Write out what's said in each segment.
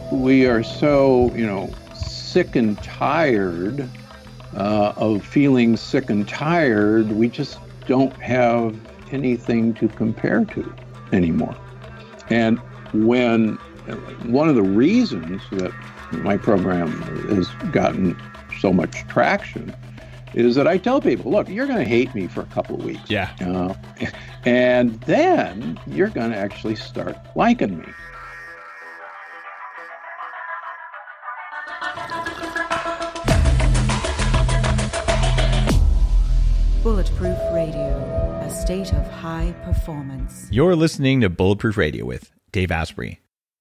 We are so, sick and tired of feeling sick and tired. We just don't have anything to compare to anymore. And one of the reasons that my program has gotten so much traction is that I tell people, look, you're going to hate me for a couple of weeks. Yeah. And then you're going to actually start liking me. Bulletproof Radio, a state of high performance. You're listening to Bulletproof Radio with Dave Asprey.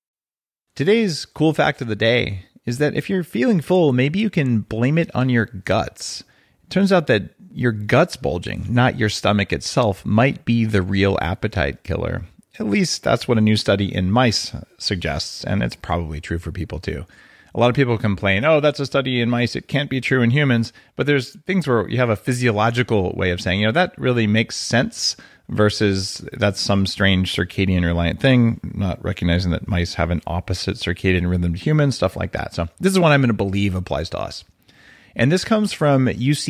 Today's cool fact of the day is that if you're feeling full, maybe you can blame it on your guts. It turns out that your guts bulging, not your stomach itself, might be the real appetite killer. At least that's what a new study in mice suggests, and it's probably true for people too. A lot of people complain, oh, that's a study in mice, it can't be true in humans. But there's things where you have a physiological way of saying, that really makes sense versus that's some strange circadian reliant thing, not recognizing that mice have an opposite circadian rhythm to humans, stuff like that. So this is what I'm going to believe applies to us. And this comes from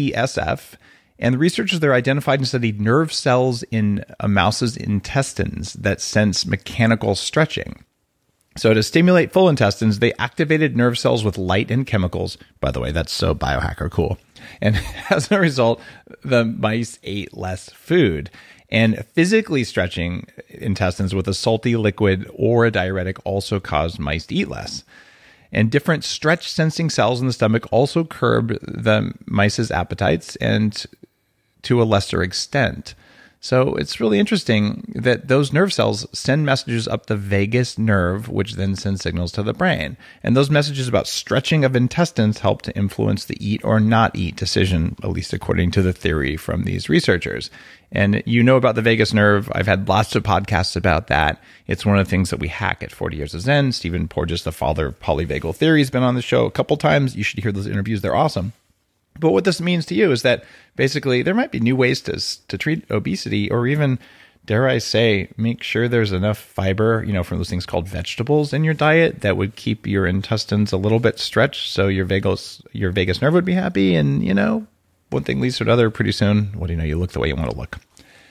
UCSF. And the researchers there identified and studied nerve cells in a mouse's intestines that sense mechanical stretching. So to stimulate full intestines, they activated nerve cells with light and chemicals. By the way, that's so biohacker cool. And as a result, the mice ate less food. And physically stretching intestines with a salty liquid or a diuretic also caused mice to eat less. And different stretch sensing cells in the stomach also curb the mice's appetites, and to a lesser extent. So it's really interesting that those nerve cells send messages up the vagus nerve, which then sends signals to the brain. And those messages about stretching of intestines help to influence the eat or not eat decision, at least according to the theory from these researchers. And you know about the vagus nerve. I've had lots of podcasts about that. It's one of the things that we hack at 40 Years of Zen. Stephen Porges, the father of polyvagal theory, has been on the show a couple times. You should hear those interviews. They're awesome. But what this means to you is that basically there might be new ways to treat obesity, or even, dare I say, make sure there's enough fiber, from those things called vegetables in your diet that would keep your intestines a little bit stretched so your vagus nerve would be happy. And, one thing leads to another. Pretty soon, what do you know, you look the way you want to look.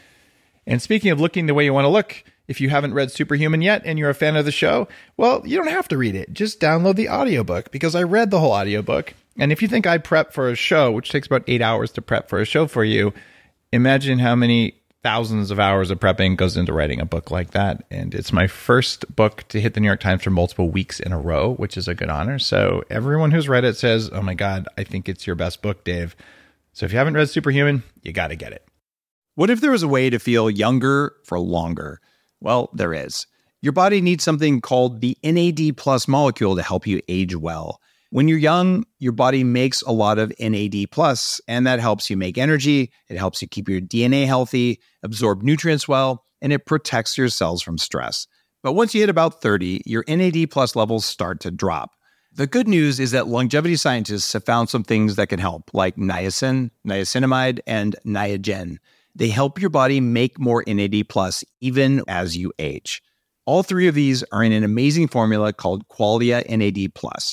And speaking of looking the way you want to look, if you haven't read Superhuman yet and you're a fan of the show, well, you don't have to read it. Just download the audiobook, because I read the whole audiobook. And if you think I prep for a show, which takes about 8 hours to prep for a show for you, imagine how many thousands of hours of prepping goes into writing a book like that. And it's my first book to hit the New York Times for multiple weeks in a row, which is a good honor. So everyone who's read it says, oh my God, I think it's your best book, Dave. So if you haven't read Superhuman, you got to get it. What if there was a way to feel younger for longer? Well, there is. Your body needs something called the NAD+ molecule to help you age well. When you're young, your body makes a lot of NAD+, and that helps you make energy, it helps you keep your DNA healthy, absorb nutrients well, and it protects your cells from stress. But once you hit about 30, your NAD+ levels start to drop. The good news is that longevity scientists have found some things that can help, like niacin, niacinamide, and Niagen. They help your body make more NAD+ even as you age. All three of these are in an amazing formula called Qualia NAD+.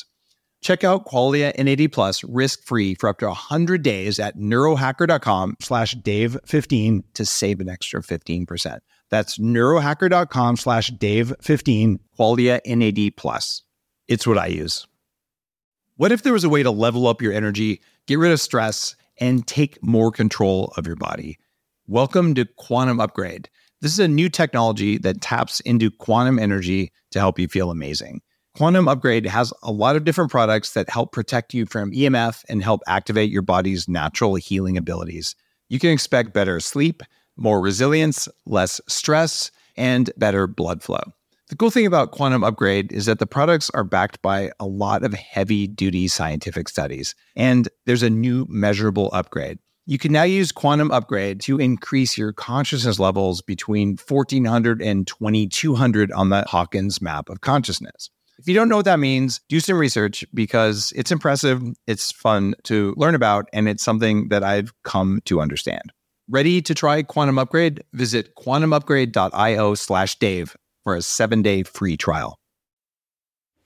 Check out Qualia NAD+ risk-free for up to 100 days at neurohacker.com/Dave15 to save an extra 15%. That's neurohacker.com/Dave15, Qualia NAD+. It's what I use. What if there was a way to level up your energy, get rid of stress, and take more control of your body? Welcome to Quantum Upgrade. This is a new technology that taps into quantum energy to help you feel amazing. Quantum Upgrade has a lot of different products that help protect you from EMF and help activate your body's natural healing abilities. You can expect better sleep, more resilience, less stress, and better blood flow. The cool thing about Quantum Upgrade is that the products are backed by a lot of heavy-duty scientific studies, and there's a new measurable upgrade. You can now use Quantum Upgrade to increase your consciousness levels between 1400 and 2200 on the Hawkins map of consciousness. If you don't know what that means, do some research, because it's impressive, it's fun to learn about, and it's something that I've come to understand. Ready to try Quantum Upgrade? Visit quantumupgrade.io/Dave for a 7-day free trial.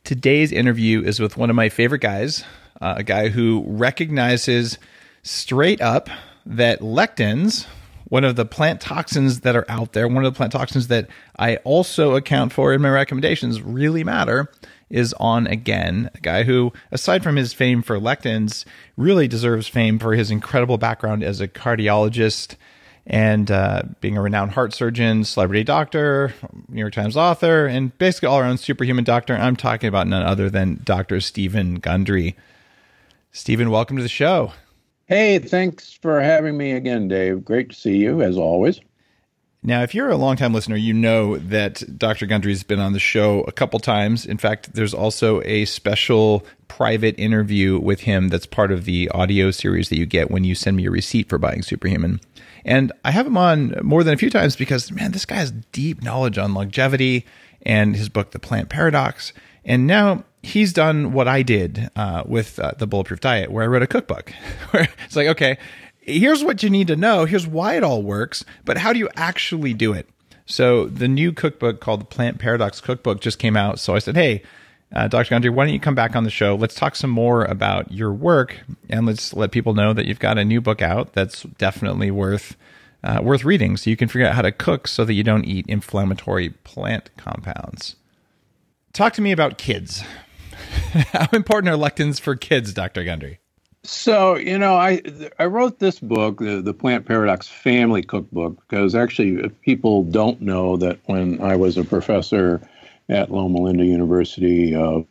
Today's interview is with one of my favorite guys, a guy who recognizes straight up that lectins, one of the plant toxins that are out there, one of the plant toxins that I also account for in my recommendations really matter, is on again. A guy who, aside from his fame for lectins, really deserves fame for his incredible background as a cardiologist and being a renowned heart surgeon, celebrity doctor, New York Times author, and basically all around superhuman doctor. I'm talking about none other than Dr. Stephen Gundry. Stephen, welcome to the show. Hey, thanks for having me again, Dave. Great to see you, as always. Now, if you're a longtime listener, you know that Dr. Gundry's been on the show a couple times. In fact, there's also a special private interview with him that's part of the audio series that you get when you send me a receipt for buying Superhuman. And I have him on more than a few times because, man, this guy has deep knowledge on longevity and his book, The Plant Paradox. And now he's done what I did with the Bulletproof Diet, where I wrote a cookbook. Where it's like, okay, here's what you need to know. Here's why it all works, but how do you actually do it? So the new cookbook called the Plant Paradox Cookbook just came out. So I said, hey, Dr. Gundry, why don't you come back on the show? Let's talk some more about your work, and let's let people know that you've got a new book out that's definitely worth reading, so you can figure out how to cook so that you don't eat inflammatory plant compounds. Talk to me about kids. How important are lectins for kids, Dr. Gundry? So, I wrote this book, the Plant Paradox Family Cookbook, because actually people don't know that when I was a professor at Loma Linda University of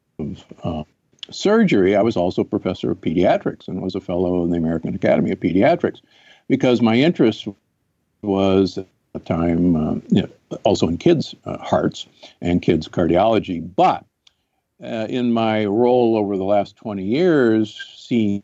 surgery, I was also professor of pediatrics and was a fellow of the American Academy of Pediatrics, because my interest was at the time also in kids' hearts and kids' cardiology. But in my role over the last 20 years, seeing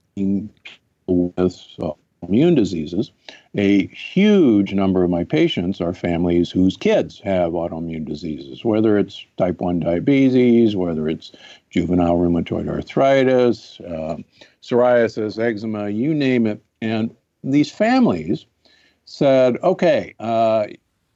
people with immune diseases, a huge number of my patients are families whose kids have autoimmune diseases, whether it's type 1 diabetes, whether it's juvenile rheumatoid arthritis, psoriasis, eczema, you name it. And these families said, okay, my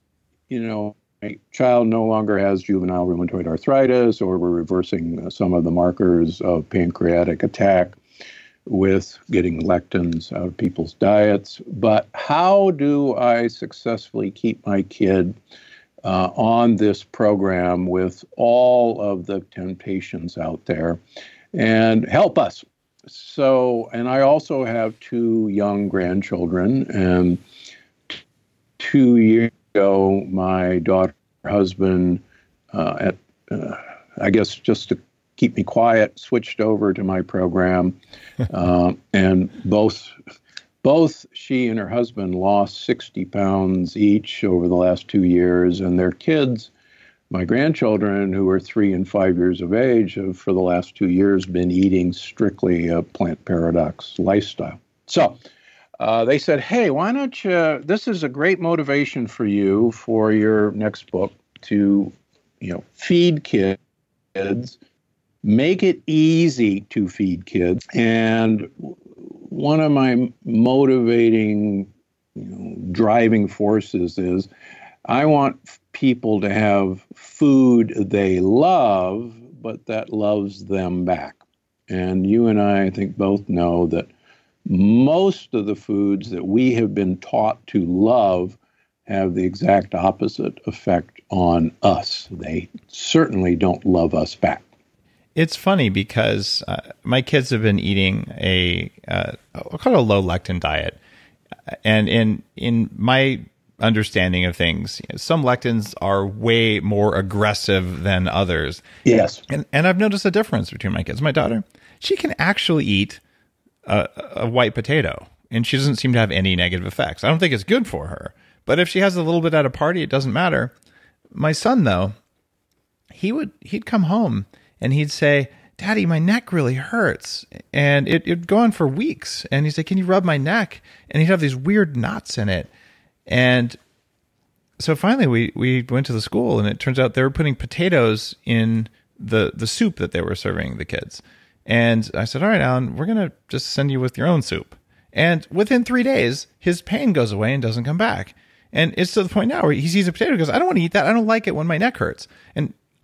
child no longer has juvenile rheumatoid arthritis, or we're reversing some of the markers of pancreatic attack with getting lectins out of people's diets. But how do I successfully keep my kid on this program with all of the temptations out there and help us? So, and I also have 2 young grandchildren, and 2 years ago, my daughter, husband, I guess just to keep me quiet, switched over to my program, and both she and her husband lost 60 pounds each over the last 2 years, and their kids, my grandchildren, who are 3 and 5 years of age, have for the last 2 years been eating strictly a Plant Paradox lifestyle. So they said, hey, why don't you, this is a great motivation for you for your next book to, feed kids, make it easy to feed kids. And one of my motivating, driving forces is I want people to have food they love, but that loves them back. And you and I think, both know that most of the foods that we have been taught to love have the exact opposite effect on us. They certainly don't love us back. It's funny because my kids have been eating I'll call it a low lectin diet. And in my understanding of things, some lectins are way more aggressive than others. Yes. And I've noticed a difference between my kids. My daughter, she can actually eat a white potato, and she doesn't seem to have any negative effects. I don't think it's good for her, but if she has a little bit at a party, it doesn't matter. My son, though, he'd come home and he'd say, Daddy, my neck really hurts. And it'd go on for weeks. And he'd say, can you rub my neck? And he'd have these weird knots in it. And so finally we went to the school, and it turns out they were putting potatoes in the soup that they were serving the kids. And I said, all right, Alan, we're going to just send you with your own soup. And within 3 days, his pain goes away and doesn't come back. And it's to the point now where he sees a potato and goes, I don't want to eat that. I don't like it when my neck hurts. And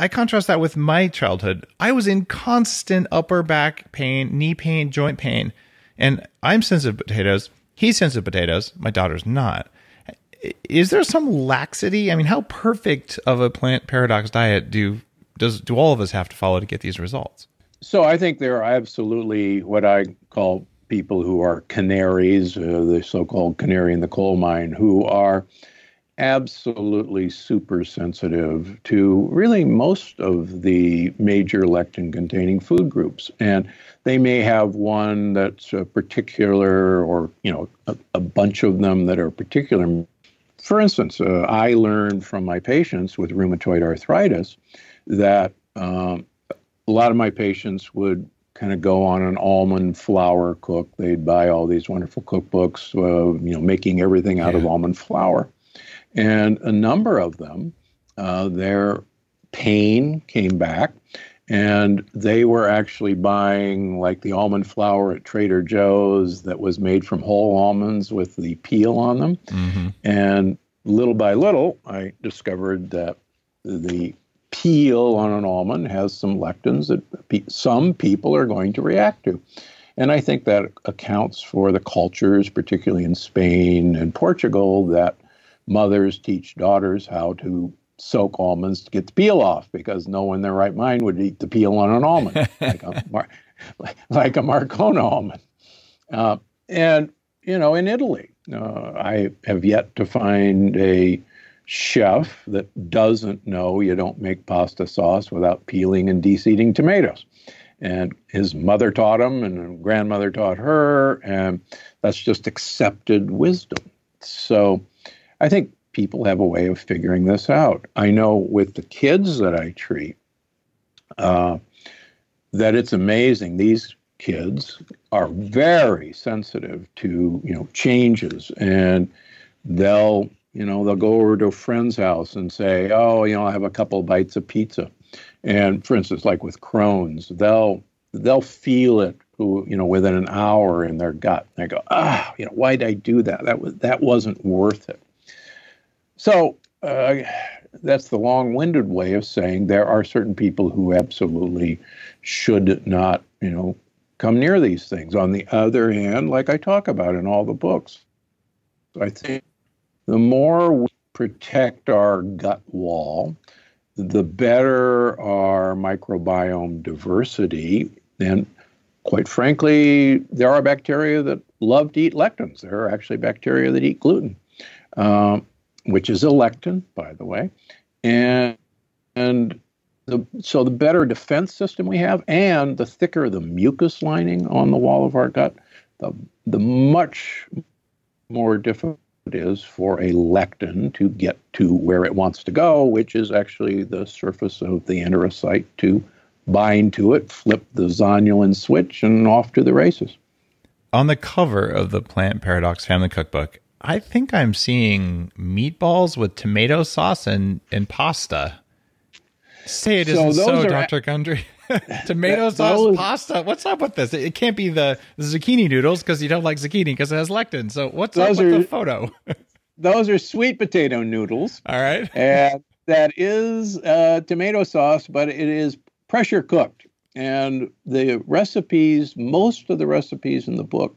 I contrast that with my childhood. I was in constant upper back pain, knee pain, joint pain, and I'm sensitive to potatoes. He's sensitive to potatoes. My daughter's not. Is there some laxity? I mean, how perfect of a plant paradox diet do all of us have to follow to get these results? So I think there are absolutely what I call people who are canaries, the so-called canary in the coal mine, who are absolutely super sensitive to really most of the major lectin-containing food groups. And they may have one that's a particular, or, a bunch of them that are particular. For instance, I learned from my patients with rheumatoid arthritis that a lot of my patients would kind of go on an almond flour cook. They'd buy all these wonderful cookbooks, making everything out of almond flour. And a number of them, their pain came back, and they were actually buying like the almond flour at Trader Joe's that was made from whole almonds with the peel on them. Mm-hmm. And little by little, I discovered that the peel on an almond has some lectins that some people are going to react to. And I think that accounts for the cultures, particularly in Spain and Portugal, that mothers teach daughters how to soak almonds to get the peel off, because no one in their right mind would eat the peel on an almond, like a Marcona almond. And, in Italy, I have yet to find a chef that doesn't know you don't make pasta sauce without peeling and de-seeding tomatoes. And his mother taught him, and his grandmother taught her, and that's just accepted wisdom. So I think people have a way of figuring this out. I know with the kids that I treat, that it's amazing. These kids are very sensitive to, changes, and they'll go over to a friend's house and say, oh, I'll have a couple bites of pizza. And for instance, like with Crohn's, they'll feel it, within an hour in their gut. And I go, why did I do that? That wasn't worth it. So that's the long-winded way of saying there are certain people who absolutely should not, come near these things. On the other hand, like I talk about in all the books, I think the more we protect our gut wall, the better our microbiome diversity. And quite frankly, there are bacteria that love to eat lectins. There are actually bacteria that eat gluten, which is a lectin, by the way. So the better defense system we have, and the thicker the mucus lining on the wall of our gut, the much more difficult it is for a lectin to get to where it wants to go, which is actually the surface of the enterocyte, to bind to it, flip the zonulin switch, and off to the races. On the cover of the Plant Paradox Family Cookbook, I think I'm seeing meatballs with tomato sauce and pasta. Say it isn't so, Dr. Gundry. Tomato sauce, pasta. What's up with this? It can't be the zucchini noodles, because you don't like zucchini because it has lectin. So what's up with the photo? Those are sweet potato noodles. All right. And that is tomato sauce, but it is pressure cooked. And the recipes, most of the recipes in the book,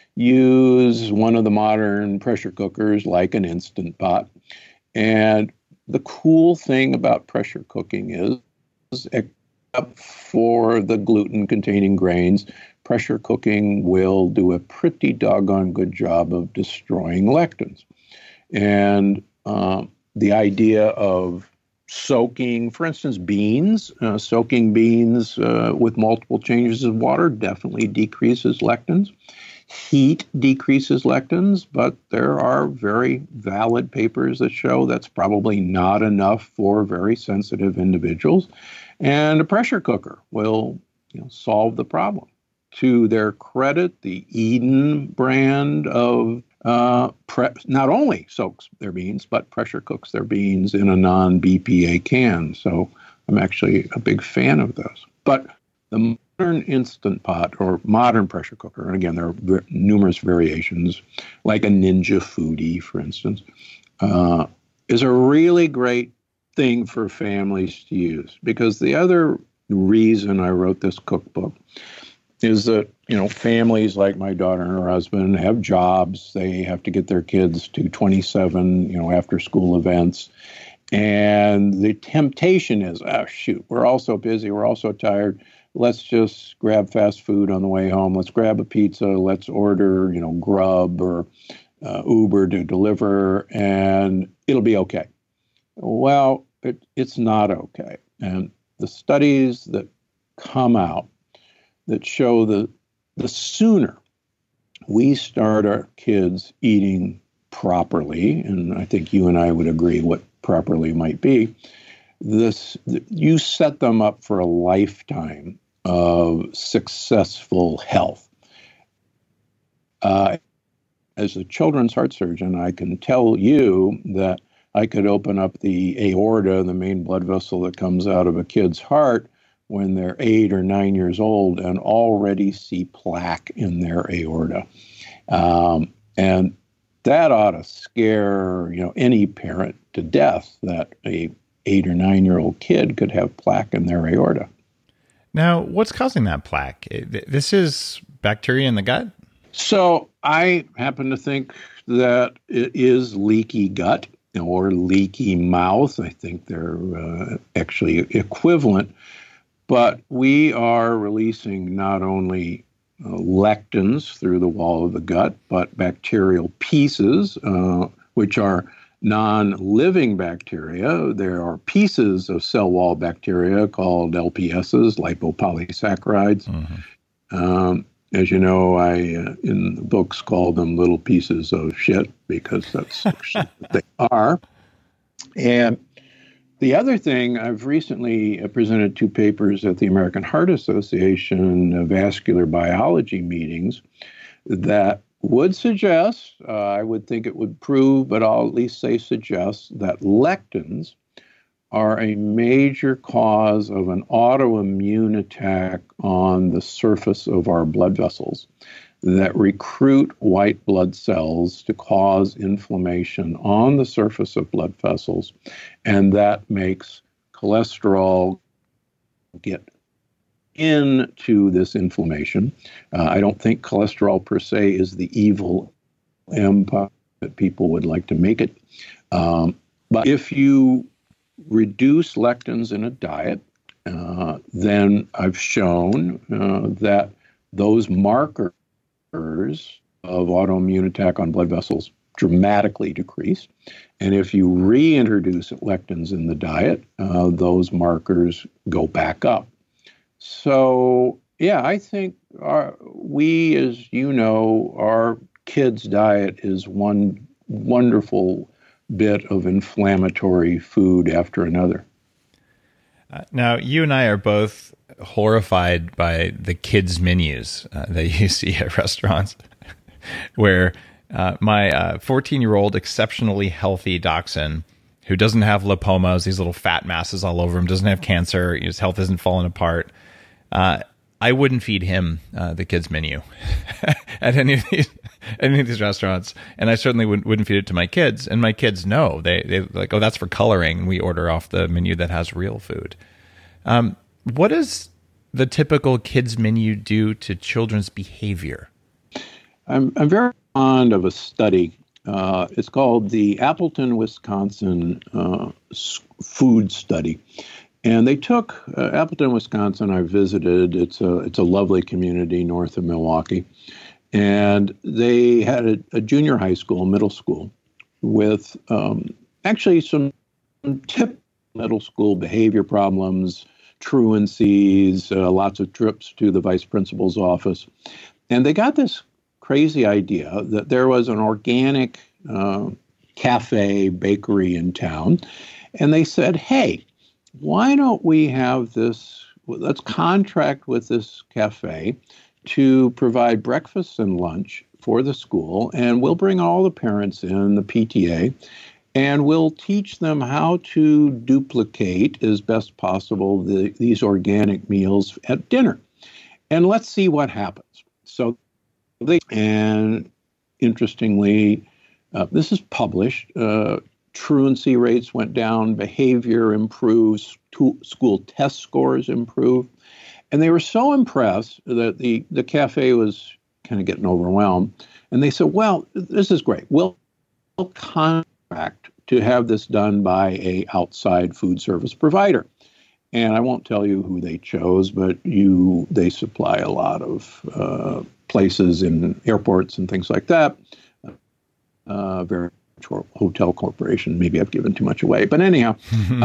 use one of the modern pressure cookers, like an Instant Pot. And the cool thing about pressure cooking is, except for the gluten-containing grains, pressure cooking will do a pretty doggone good job of destroying lectins. And the idea of soaking, for instance, beans, soaking beans with multiple changes of water definitely decreases lectins. Heat decreases lectins, but there are very valid papers that show that's probably not enough for very sensitive individuals. And a pressure cooker will solve the problem. To their credit, the Eden brand of not only soaks their beans, but pressure cooks their beans in a non-BPA can. So I'm actually a big fan of those. But the modern Instant Pot or modern pressure cooker, and again, there are numerous variations, like a Ninja Foodi, for instance, is a really great thing for families to use. Because the other reason I wrote this cookbook is that, families like my daughter and her husband have jobs. They have to get their kids to 27, after school events. And the temptation is, oh, shoot, we're all so busy. We're all so tired. Let's just grab fast food on the way home. Let's grab a pizza. Let's order, Grub or Uber to deliver, and it'll be okay. Well, it's not okay. And the studies that come out that show the sooner we start our kids eating properly, and I think you and I would agree what properly might be, you set them up for a lifetime of successful health. As a children's heart surgeon, I can tell you that I could open up the aorta, the main blood vessel that comes out of a kid's heart, when they're 8 or 9 years old and already see plaque in their aorta. And that ought to scare, any parent to death, that a 8 or 9-year-old kid could have plaque in their aorta. Now, what's causing that plaque? This is bacteria in the gut? So I happen to think that it is leaky gut or leaky mouth. I think they're actually equivalent. But we are releasing not only lectins through the wall of the gut, but bacterial pieces, which are non-living bacteria. There are pieces of cell wall bacteria called LPSs, lipopolysaccharides. Mm-hmm. As you know, I, in the books, call them little pieces of shit, because that's actually what they are. And the other thing, I've recently presented 2 papers at the American Heart Association vascular biology meetings that would suggest, I would think it would prove, but I'll at least say suggest, that lectins are a major cause of an autoimmune attack on the surface of our blood vessels that recruit white blood cells to cause inflammation on the surface of blood vessels, and that makes cholesterol get into this inflammation. I don't think cholesterol per se is the evil empire that people would like to make it. But if you reduce lectins in a diet, then I've shown that those markers of autoimmune attack on blood vessels dramatically decrease. And if you reintroduce lectins in the diet, those markers go back up. So, yeah, I think we, as you know, our kids' diet is one wonderful bit of inflammatory food after another. Now, you and I are both horrified by the kids' menus that you see at restaurants, where my 14-year-old exceptionally healthy dachshund, who doesn't have lipomas, these little fat masses all over him, doesn't have cancer, his health isn't falling apart, I wouldn't feed him the kids' menu at any of these restaurants, and I certainly wouldn't feed it to my kids. And my kids know, they like, oh, that's for coloring, and we order off the menu that has real food. What does the typical kids' menu do to children's behavior? I'm very fond of a study. It's called the Appleton, Wisconsin Food Study. And they took Appleton, Wisconsin. I visited. It's a lovely community north of Milwaukee. And they had a junior high school, middle school, with actually some typical middle school behavior problems, truancies, lots of trips to the vice principal's office. And they got this crazy idea that there was an organic cafe, bakery in town. And they said, hey, why don't we have this, let's contract with this cafe to provide breakfast and lunch for the school, and we'll bring all the parents in, the PTA, and we'll teach them how to duplicate as best possible these organic meals at dinner. And let's see what happens. So, and interestingly, this is published, truancy rates went down, behavior improves, school test scores improved. And they were so impressed that the cafe was kind of getting overwhelmed. And they said, well, this is great. We'll contract to have this done by a outside food service provider. And I won't tell you who they chose, but they supply a lot of places in airports and things like that. Very hotel corporation. Maybe I've given too much away. But anyhow,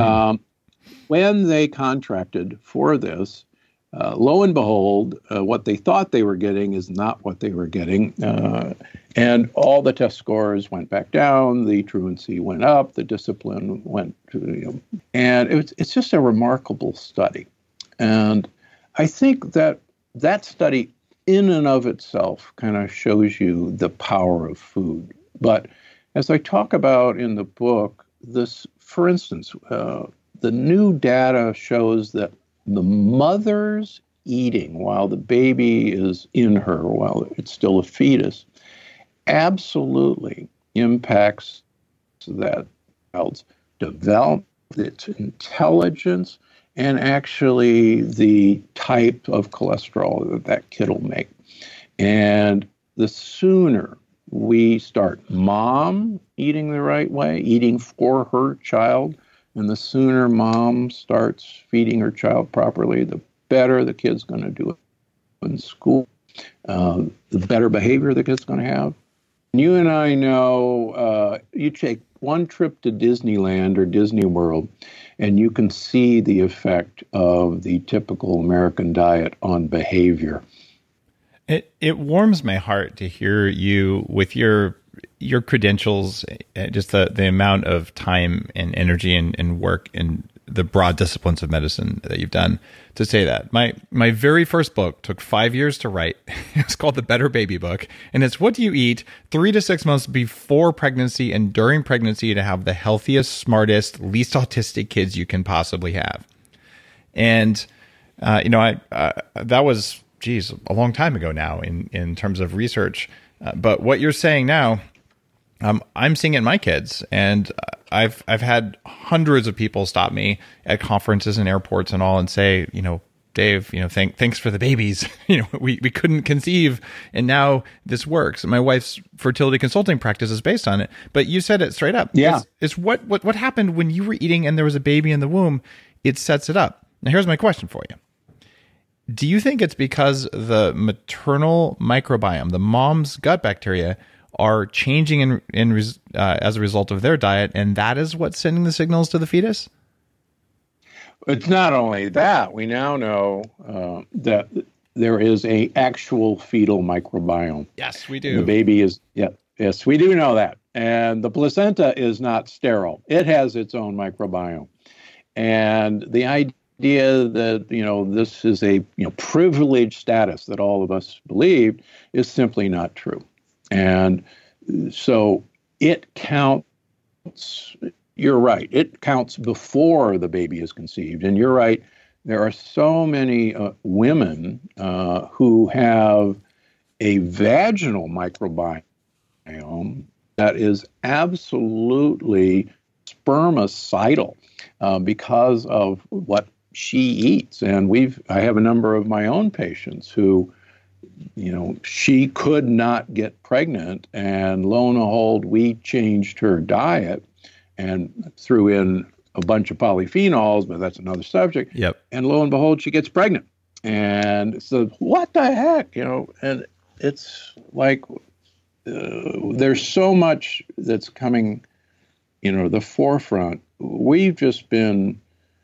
when they contracted for this, lo and behold, what they thought they were getting is not what they were getting. And all the test scores went back down, the truancy went up, the discipline went to, and it's just a remarkable study. And I think that study in and of itself kind of shows you the power of food. But as I talk about in the book, this, for instance, the new data shows that the mother's eating while the baby is in her, while it's still a fetus, absolutely impacts that child's development, its intelligence, and actually the type of cholesterol that kid will make. And the sooner we start mom eating the right way, eating for her child, and the sooner mom starts feeding her child properly, the better the kid's going to do in school, the better behavior the kid's going to have. You and I know you take one trip to Disneyland or Disney World, and you can see the effect of the typical American diet on behavior. It warms my heart to hear you with your credentials, just the amount of time and energy and work and the broad disciplines of medicine that you've done to say that. My very first book took 5 years to write. It's called The Better Baby Book. And it's what do you eat 3 to 6 months before pregnancy and during pregnancy to have the healthiest, smartest, least autistic kids you can possibly have. And, that was, a long time ago now in terms of research. But what you're saying now, I'm seeing it in my kids, and I've had hundreds of people stop me at conferences and airports and all and say, Dave, thanks for the babies. We couldn't conceive, and now this works. My wife's fertility consulting practice is based on it. But you said it straight up. Yeah, it's what happened when you were eating and there was a baby in the womb. It sets it up. Now here's my question for you. Do you think it's because the maternal microbiome, the mom's gut bacteria, are changing as a result of their diet, and that is what's sending the signals to the fetus? It's not only that. We now know that there is an actual fetal microbiome. Yes, we do. The baby is, yes, we do know that. And the placenta is not sterile. It has its own microbiome. And the idea that, this is a privileged status that all of us believed is simply not true. And so it counts, you're right, it counts before the baby is conceived. And you're right, there are so many women who have a vaginal microbiome that is absolutely spermicidal because of what she eats. And I have a number of my own patients who, she could not get pregnant, and lo and behold, we changed her diet and threw in a bunch of polyphenols, but that's another subject. Yep. And lo and behold, she gets pregnant. And so what the heck, and it's like, there's so much that's coming, the forefront. We've just been,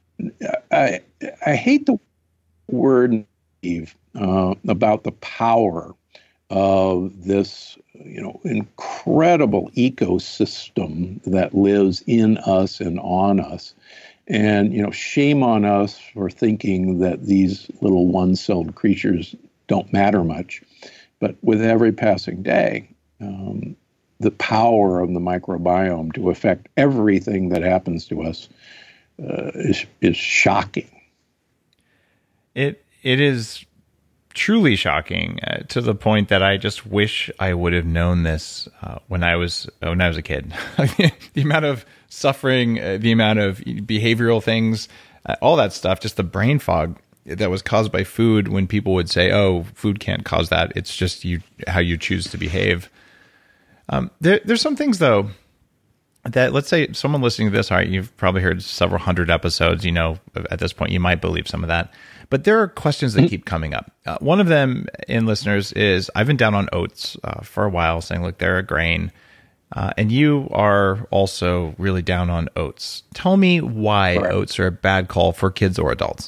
I hate the word naive about the power of this, incredible ecosystem that lives in us and on us. And, shame on us for thinking that these little one-celled creatures don't matter much. But with every passing day, the power of the microbiome to affect everything that happens to us is shocking. It is truly shocking to the point that I just wish I would have known this when I was a kid. The amount of suffering, the amount of behavioral things, all that stuff, just the brain fog that was caused by food when people would say, oh, food can't cause that. It's just how you choose to behave. There's some things, though, that, let's say someone listening to this, all right, you've probably heard several hundred episodes, at this point, you might believe some of that. But there are questions that keep coming up. One of them in listeners is, I've been down on oats for a while, saying, look, they're a grain. And you are also really down on oats. Tell me why oats are a bad call for kids or adults.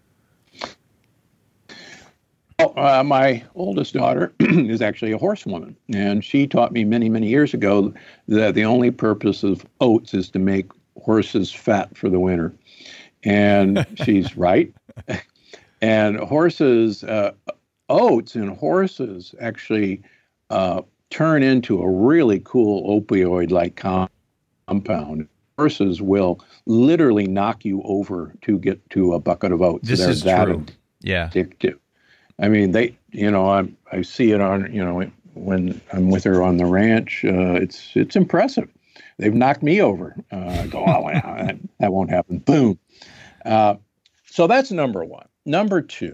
Well, my oldest daughter is actually a horsewoman, and she taught me many, many years ago that the only purpose of oats is to make horses fat for the winter. And she's right. And horses, oats in horses actually turn into a really cool opioid-like compound. Horses will literally knock you over to get to a bucket of oats. This is true. Yeah. Addictive. I mean, I see it on, when I'm with her on the ranch. It's impressive. They've knocked me over. I go, oh, wow, that won't happen. Boom. So that's number one. Number two,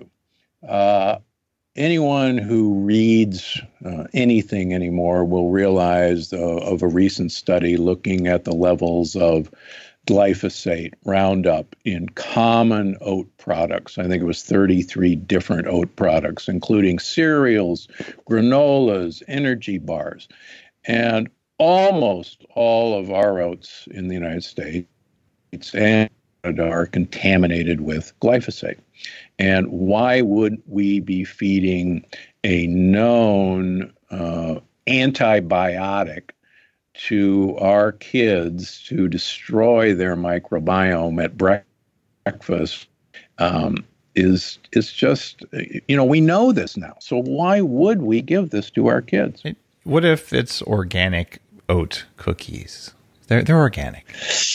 anyone who reads anything anymore will realize of a recent study looking at the levels of glyphosate, Roundup in common oat products. I think it was 33 different oat products, including cereals, granolas, energy bars. And almost all of our oats in the United States and Canada are contaminated with glyphosate. And why would we be feeding a known antibiotic to our kids to destroy their microbiome at breakfast? Is just, we know this now. So why would we give this to our kids? What if it's organic oat cookies? They're organic.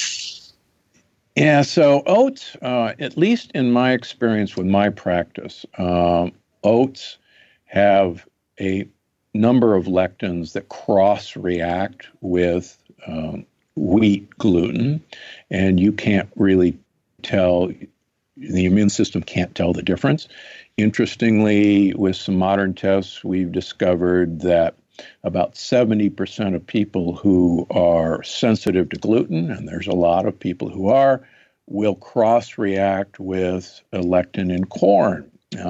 Yeah, so oats, at least in my experience with my practice, oats have a number of lectins that cross-react with wheat gluten, and you can't really tell, the immune system can't tell the difference. Interestingly, with some modern tests, we've discovered that about 70% of people who are sensitive to gluten, and there's a lot of people who are, will cross-react with a lectin in corn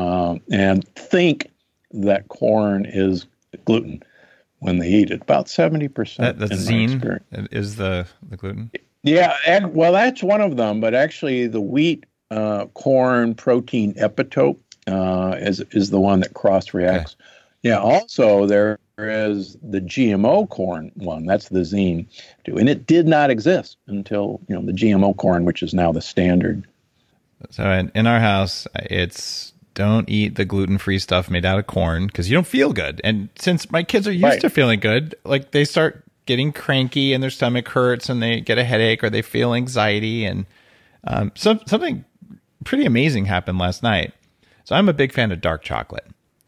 and think that corn is gluten when they eat it. About 70%. The zein is the gluten? Yeah, well, that's one of them, but actually the wheat corn protein epitope is the one that cross-reacts. Okay. Yeah, also there is the GMO corn one. That's the zein too. And it did not exist until, the GMO corn, which is now the standard. So in our house, it's don't eat the gluten-free stuff made out of corn because you don't feel good. And since my kids are used to feeling good, like they start getting cranky and their stomach hurts and they get a headache or they feel anxiety. And something pretty amazing happened last night. So I'm a big fan of dark chocolate.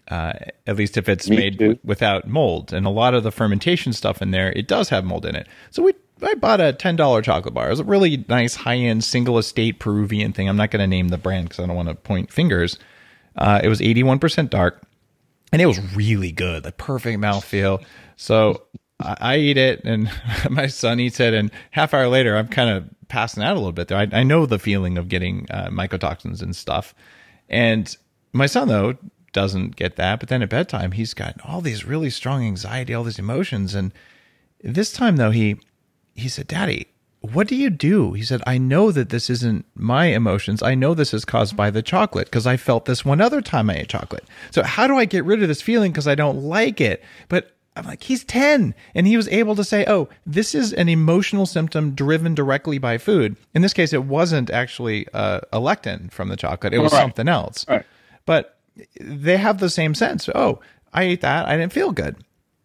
At least if it's made without mold. And a lot of the fermentation stuff in there, it does have mold in it. So I bought a $10 chocolate bar. It was a really nice high-end single estate Peruvian thing. I'm not going to name the brand because I don't want to point fingers. It was 81% dark, and it was really good, the perfect mouthfeel. So I eat it, and my son eats it, and half hour later, I'm kind of passing out a little bit there. I know the feeling of getting mycotoxins and stuff. And my son, though, doesn't get that, but then at bedtime he's got all these really strong anxiety, all these emotions. And this time though, he said, "Daddy, what do you do?" He said, "I know that this isn't my emotions. I know this is caused by the chocolate because I felt this one other time I ate chocolate. So how do I get rid of this feeling because I don't like it?" But I'm like, he's 10 and he was able to say, oh, this is an emotional symptom driven directly by food. In this case, it wasn't actually a lectin from the chocolate. It was something else. Right. But they have the same sense. Oh, I ate that. I didn't feel good.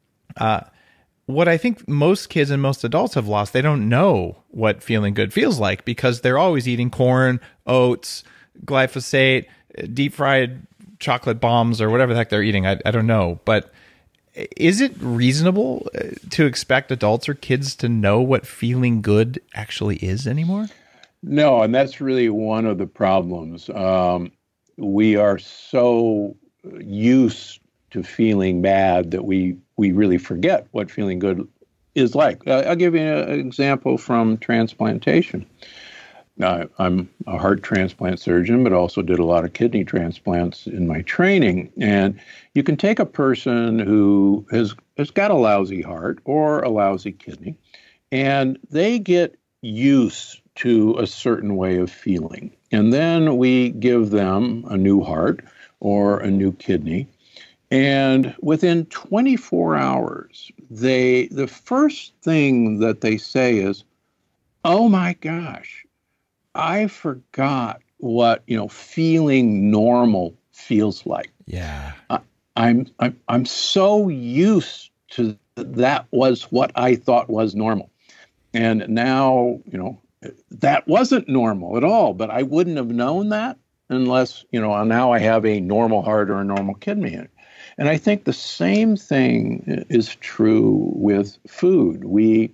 What I think most kids and most adults have lost, they don't know what feeling good feels like because they're always eating corn, oats, glyphosate, deep fried chocolate bombs or whatever the heck they're eating. I don't know. But is it reasonable to expect adults or kids to know what feeling good actually is anymore? No, and that's really one of the problems. We are so used to feeling bad that we really forget what feeling good is like. I'll give you an example from transplantation. I'm a heart transplant surgeon, but also did a lot of kidney transplants in my training. And you can take a person who has got a lousy heart or a lousy kidney, and they get used to a certain way of feeling. And then we give them a new heart or a new kidney. And within 24 hours, the first thing that they say is, "Oh my gosh, I forgot what, feeling normal feels like." Yeah. I'm so used to that was what I thought was normal. And now, that wasn't normal at all, but I wouldn't have known that unless, now I have a normal heart or a normal kidney. And I think the same thing is true with food. We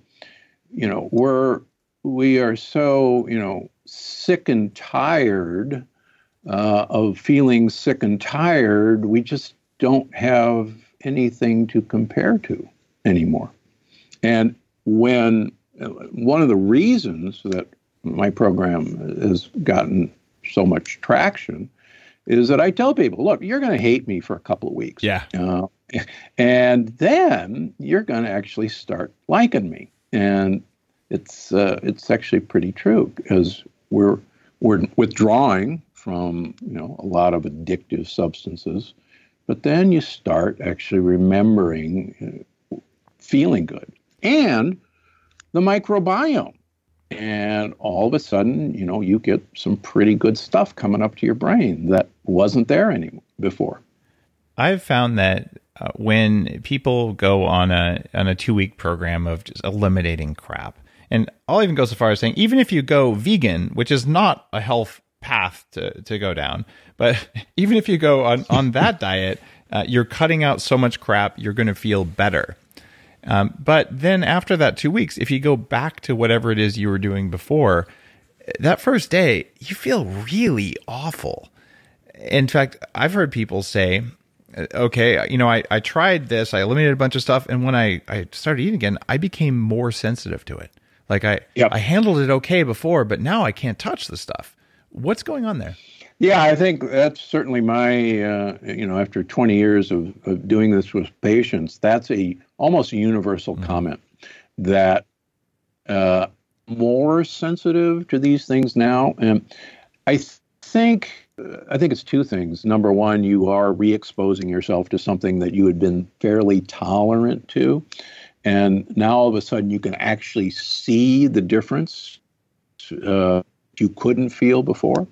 are so, sick and tired of feeling sick and tired. We just don't have anything to compare to anymore. And one of the reasons that my program has gotten so much traction is that I tell people, look, you're going to hate me for a couple of weeks. Yeah. And then you're going to actually start liking me. And it's actually pretty true, because we're withdrawing from, a lot of addictive substances, but then you start actually remembering feeling good and the microbiome. And all of a sudden, you get some pretty good stuff coming up to your brain that wasn't there anymore before. I've found that when people go on a 2-week program of just eliminating crap, and I'll even go so far as saying, even if you go vegan, which is not a health path to go down, but even if you go on that diet, you're cutting out so much crap, you're going to feel better. But then after that 2 weeks, if you go back to whatever it is you were doing before, that first day, you feel really awful. In fact, I've heard people say, okay, I tried this, I eliminated a bunch of stuff, and when I started eating again, I became more sensitive to it. Like I handled it okay before, but now I can't touch the stuff. What's going on there? Yeah, I think that's certainly my, after 20 years of doing this with patients, that's almost a universal comment, that more sensitive to these things now. And I think it's two things. Number one, you are re-exposing yourself to something that you had been fairly tolerant to. And now all of a sudden you can actually see the difference you couldn't feel before.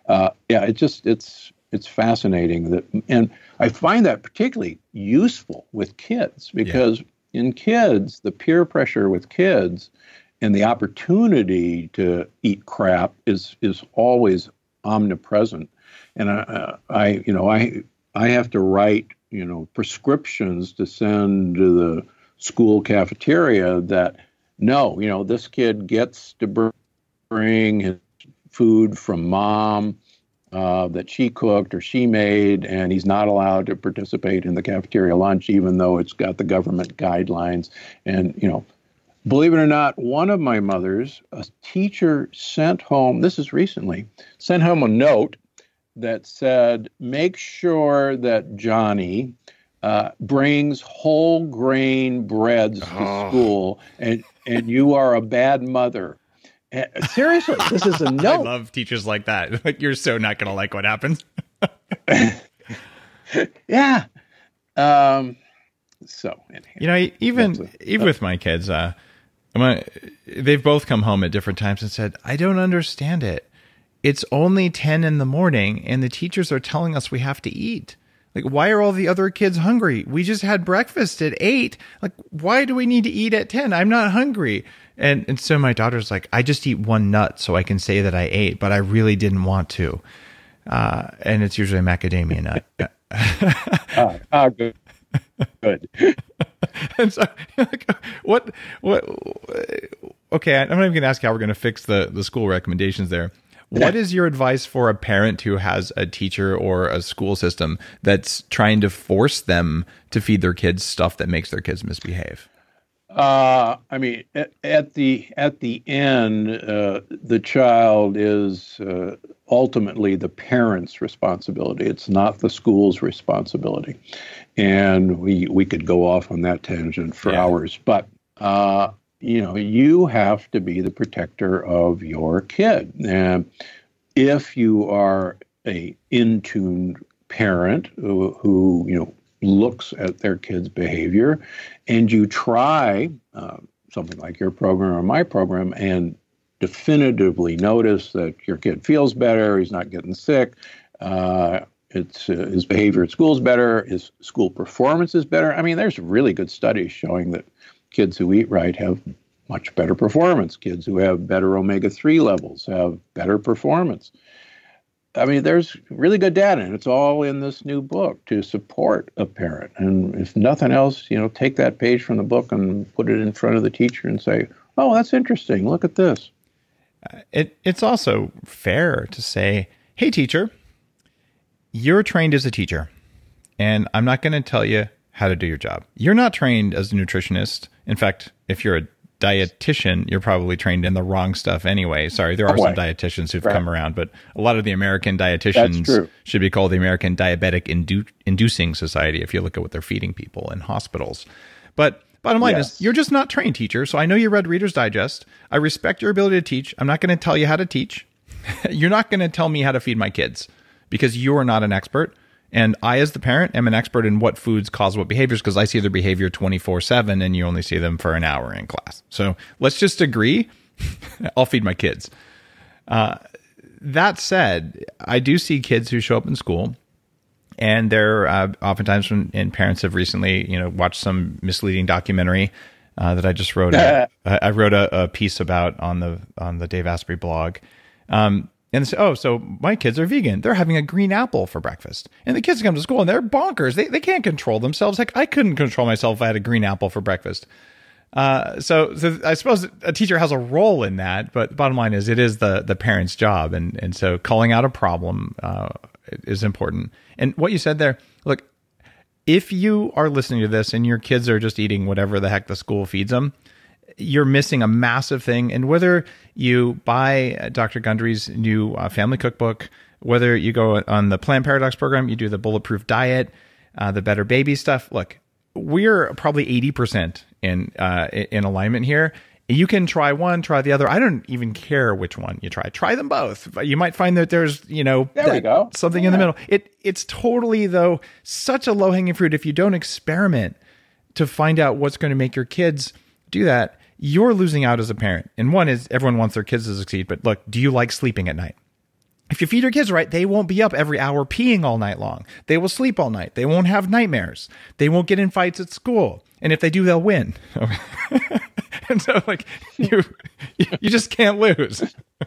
It's fascinating and I find that particularly useful with kids, because in kids, the peer pressure with kids and the opportunity to eat crap is always omnipresent. And I have to write, prescriptions to send to the school cafeteria that, no, this kid gets to bring his food from mom that she cooked or she made, and he's not allowed to participate in the cafeteria lunch, even though it's got the government guidelines. And, believe it or not, one of my mothers, a teacher sent home a note that said, make sure that Johnny brings whole grain breads to school, and you are a bad mother. Seriously, this is a note. I love teachers like that. Like, you're so not going to like what happens. Yeah. So, even with my kids, they've both come home at different times and said, I don't understand it. It's only 10 in the morning and the teachers are telling us we have to eat. Like, why are all the other kids hungry? We just had breakfast at 8. Like, why do we need to eat at 10? I'm not hungry. And so my daughter's like, I just eat one nut so I can say that I ate, but I really didn't want to. and it's usually a macadamia nut. Good. Good. And so, what? Okay, I'm not even going to ask how we're going to fix the school recommendations there. What is your advice for a parent who has a teacher or a school system that's trying to force them to feed their kids stuff that makes their kids misbehave? I mean, at the end, the child is ultimately the parent's responsibility. It's not the school's responsibility. And we could go off on that tangent for hours, but you have to be the protector of your kid. And if you are a in-tune parent who looks at their kid's behavior, and you try something like your program or my program and definitively notice that your kid feels better, he's not getting sick, his behavior at school is better, his school performance is better. I mean, there's really good studies showing that kids who eat right have much better performance. Kids who have better omega-3 levels have better performance. I mean, there's really good data, and it's all in this new book to support a parent. And if nothing else, take that page from the book and put it in front of the teacher and say, oh, that's interesting. Look at this. It's also fair to say, hey, teacher, you're trained as a teacher, and I'm not going to tell you how to do your job. You're not trained as a nutritionist. In fact, if you're a dietitian, you're probably trained in the wrong stuff anyway. Sorry, there are some dietitians who've come around, but a lot of the American dietitians should be called the American Diabetic Inducing Society if you look at what they're feeding people in hospitals. But bottom line is, you're just not trained, teacher. So I know you read Reader's Digest. I respect your ability to teach. I'm not going to tell you how to teach. You're not going to tell me how to feed my kids because you're not an expert. And I, as the parent, am an expert in what foods cause what behaviors because I see their behavior 24/7 and you only see them for an hour in class. So let's just agree. I'll feed my kids. That said, I do see kids who show up in school and they're oftentimes and parents have recently, watched some misleading documentary that I just wrote. I wrote a piece about on the Dave Asprey blog. And say, oh, so my kids are vegan. They're having a green apple for breakfast. And the kids come to school and they're bonkers. They can't control themselves. Like I couldn't control myself if I had a green apple for breakfast. So I suppose a teacher has a role in that, but the bottom line is it is the parent's job. And so calling out a problem is important. And what you said there, look, if you are listening to this and your kids are just eating whatever the heck the school feeds them, you're missing a massive thing. And whether you buy Dr. Gundry's new family cookbook, whether you go on the Plant Paradox program, you do the Bulletproof Diet, the Better Baby stuff. Look, we're probably 80% in alignment here. You can try one, try the other. I don't even care which one you try. Try them both. You might find that there's, something in the middle. It's totally, though, such a low-hanging fruit. If you don't experiment to find out what's going to make your kids do that, you're losing out as a parent. And one is everyone wants their kids to succeed, but look, do you like sleeping at night? If you feed your kids right, they won't be up every hour peeing all night long. They will sleep all night. They won't have nightmares. They won't get in fights at school. And if they do, they'll win. And so you just can't lose.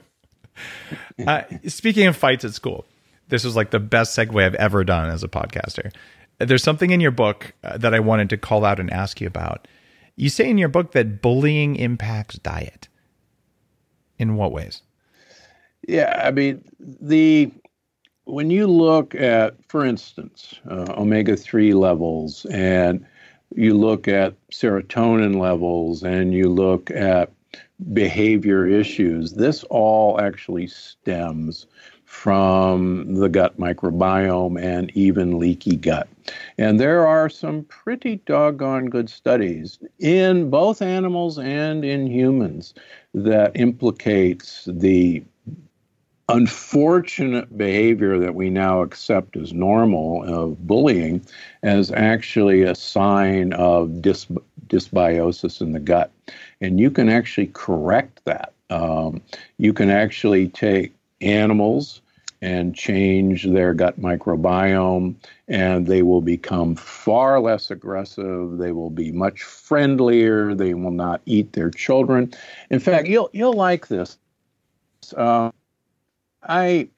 Speaking of fights at school, this was like the best segue I've ever done as a podcaster. There's something in your book that I wanted to call out and ask you about. You say in your book that bullying impacts diet. In what ways? Yeah, I mean, when you look at, for instance, omega-3 levels, and you look at serotonin levels, and you look at behavior issues, this all actually stems from the gut microbiome and even leaky gut. And there are some pretty doggone good studies in both animals and in humans that implicates the unfortunate behavior that we now accept as normal of bullying as actually a sign of dysbiosis in the gut. And you can actually correct that. You can actually take animals and change their gut microbiome, and they will become far less aggressive. They will be much friendlier. They will not eat their children. In fact, you'll like this. I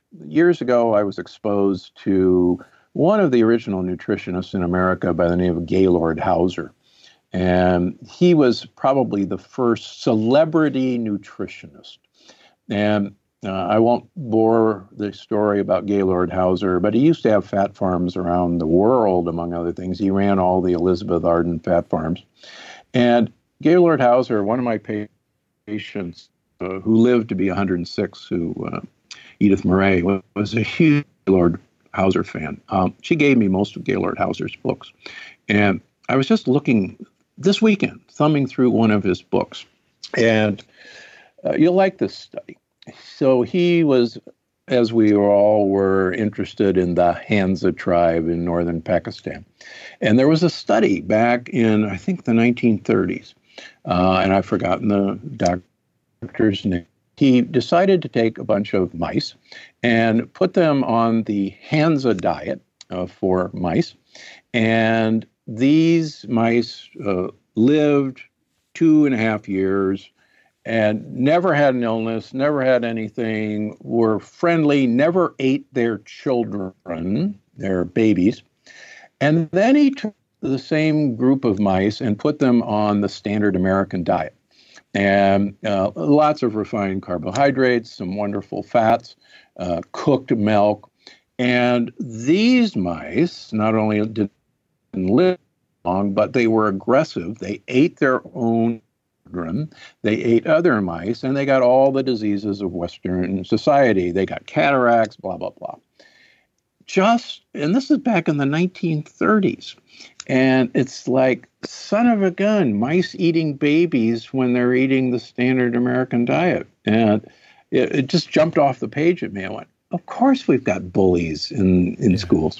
years ago, I was exposed to one of the original nutritionists in America by the name of Gaylord Hauser. And he was probably the first celebrity nutritionist. And I won't bore the story about Gaylord Hauser, but he used to have fat farms around the world, among other things. He ran all the Elizabeth Arden fat farms. And Gaylord Hauser, one of my patients who lived to be 106, Edith Murray, was a huge Gaylord Hauser fan. She gave me most of Gaylord Hauser's books. And I was just looking this weekend, thumbing through one of his books. And you'll like this study. So he was, as we all were, interested in the Hansa tribe in northern Pakistan. And there was a study back in, I think, the 1930s. And I've forgotten the doctor's name. He decided to take a bunch of mice and put them on the Hansa diet for mice. And these mice lived 2.5 years and never had an illness, never had anything, were friendly, never ate their children, their babies. And then he took the same group of mice and put them on the standard American diet. And lots of refined carbohydrates, some wonderful fats, cooked milk. And these mice not only didn't live long, but they were aggressive. They ate their own children. They ate other mice, and they got all the diseases of Western society. They got cataracts, blah, blah, blah. And this is back in the 1930s. And it's like, son of a gun, mice eating babies when they're eating the standard American diet. And it just jumped off the page at me. I went, of course we've got bullies in schools.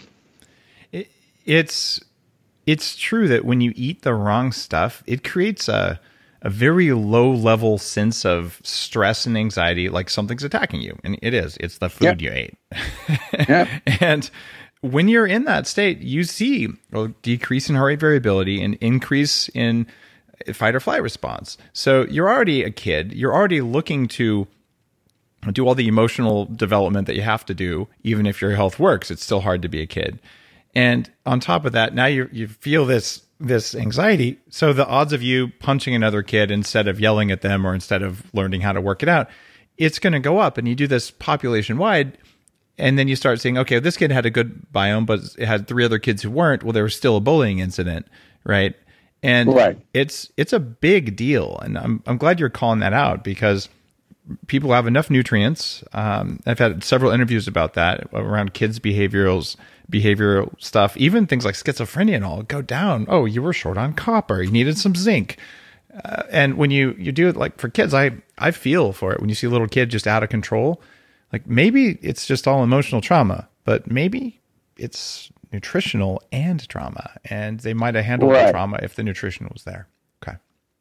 It's true that when you eat the wrong stuff, it creates a very low level sense of stress and anxiety, like something's attacking you. And it is. It's the food you ate. Yep. And when you're in that state, you see a decrease in heart rate variability and increase in fight or flight response. So you're already a kid. You're already looking to do all the emotional development that you have to do. Even if your health works, it's still hard to be a kid. And on top of that, now you feel this anxiety. So the odds of you punching another kid instead of yelling at them or instead of learning how to work it out, it's going to go up. And you do this population wide. And then you start saying, okay, this kid had a good biome, but it had 3 other kids who weren't. Well, there was still a bullying incident, right? And it's a big deal. And I'm glad you're calling that out, because people have enough nutrients. I've had several interviews about that around kids' behavioral stuff, even things like schizophrenia and all go down. Oh, you were short on copper. You needed some zinc. And when you do it, like for kids, I feel for it. When you see a little kid just out of control, like maybe it's just all emotional trauma, but maybe it's nutritional and trauma, and they might have handled the trauma if the nutrition was there. Okay.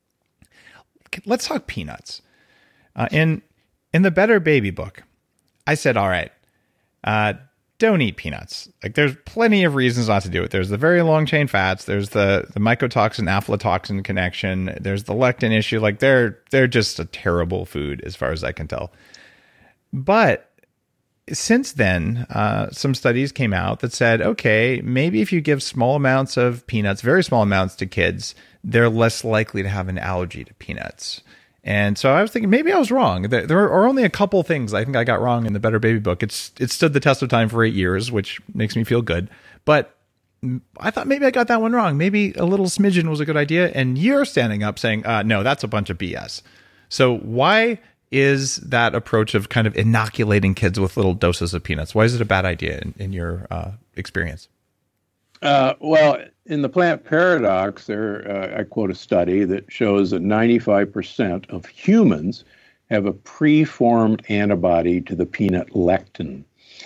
Let's talk peanuts. In the Better Baby book, I said, all right, don't eat peanuts. Like, there's plenty of reasons not to do it. There's the very long chain fats. There's the mycotoxin aflatoxin connection. There's the lectin issue. Like, they're just a terrible food as far as I can tell. But since then, some studies came out that said, okay, maybe if you give small amounts of peanuts, very small amounts to kids, they're less likely to have an allergy to peanuts. And so I was thinking, maybe I was wrong. There are only a couple things I think I got wrong in the Better Baby book. It stood the test of time for 8 years, which makes me feel good. But I thought maybe I got that one wrong. Maybe a little smidgen was a good idea. And you're standing up saying, no, that's a bunch of BS. So why is that approach of kind of inoculating kids with little doses of peanuts? Why is it a bad idea in your experience? Well, in the plant paradox, I quote a study that shows that 95% of humans have a preformed antibody to the peanut lectin.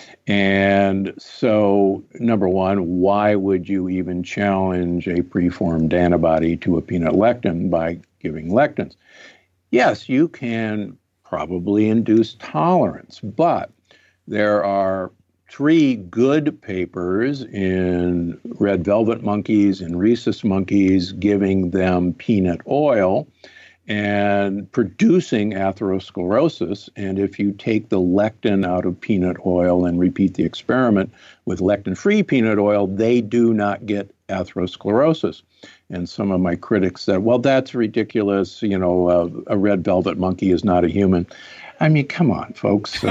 And so, number one, why would you even challenge a preformed antibody to a peanut lectin by giving lectins? Yes, you can probably induce tolerance, but there are 3 good papers in red velvet monkeys and rhesus monkeys giving them peanut oil, and producing atherosclerosis. And if you take the lectin out of peanut oil and repeat the experiment with lectin-free peanut oil, they do not get atherosclerosis. And some of my critics said, well, that's ridiculous. You know, a red velvet monkey is not a human. I mean, come on, folks.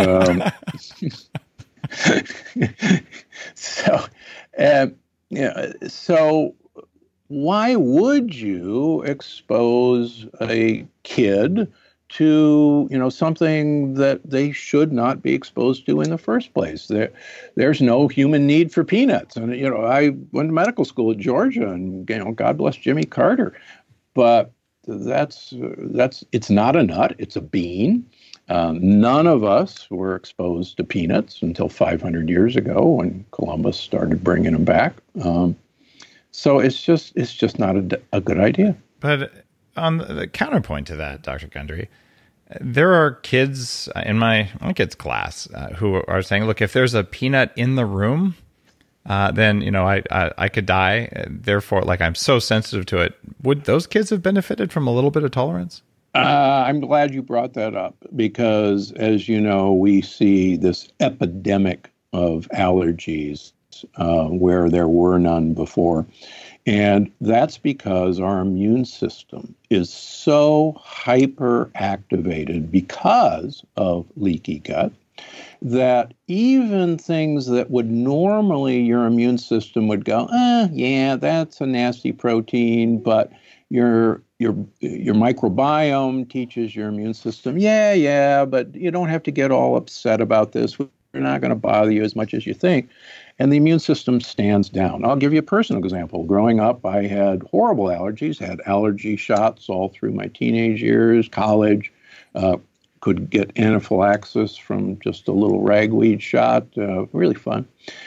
So why would you expose a kid to, you know, something that they should not be exposed to in the first place? There's no human need for peanuts. And, you know, I went to medical school at Georgia, and, you know, God bless Jimmy Carter. But it's not a nut, it's a bean. None of us were exposed to peanuts until 500 years ago when Columbus started bringing them back. So it's just not a good idea. But on the counterpoint to that, Dr. Gundry, there are kids in my kids' class who are saying, look, if there's a peanut in the room, then, you know, I could die. Therefore, like, I'm so sensitive to it. Would those kids have benefited from a little bit of tolerance? I'm glad you brought that up because, as you know, we see this epidemic of allergies where there were none before. And that's because our immune system is so hyperactivated because of leaky gut that even things that would normally your immune system would go, yeah, that's a nasty protein, but your microbiome teaches your immune system, yeah, but you don't have to get all upset about this. We're not going to bother you as much as you think. And the immune system stands down. I'll give you a personal example. Growing up, I had horrible allergies, had allergy shots all through my teenage years, college, could get anaphylaxis from just a little ragweed shot, really fun.